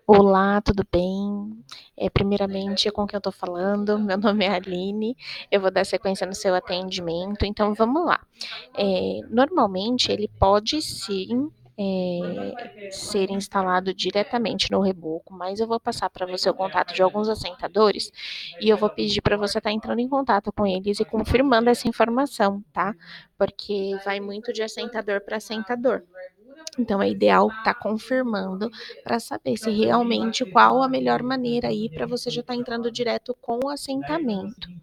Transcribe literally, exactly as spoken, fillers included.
Olá, tudo bem? Eh, primeiramente, com quem eu tô falando? Meu nome é Aline, eu vou dar sequência no seu atendimento, então vamos lá. Eh, normalmente ele pode sim, eh, ser instalado diretamente no reboco, mas eu vou passar para você o contato de alguns assentadores e eu vou pedir para você estar entrando em contato com eles e confirmando essa informação, tá? Porque vai muito de assentador para assentador. Então é ideal estar confirmando para saber se realmente qual a melhor maneira aí para você já estar entrando direto com o assentamento.